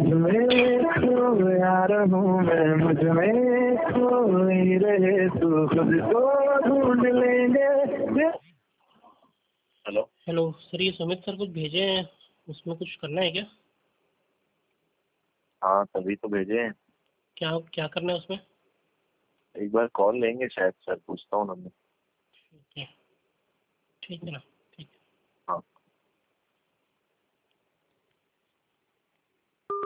में खोया रहूं मैं, मुझ में खोई रहे तू, खुद को ढूंढ लेंगे। हेलो हेलो सर, ये सुमित सर कुछ भेजे हैं, उसमें कुछ करना है क्या? हाँ तभी तो भेजे हैं। क्या क्या करना है उसमें? एक बार कॉल लेंगे शायद सर, पूछता हूँ ना मैं। ठीक है ना।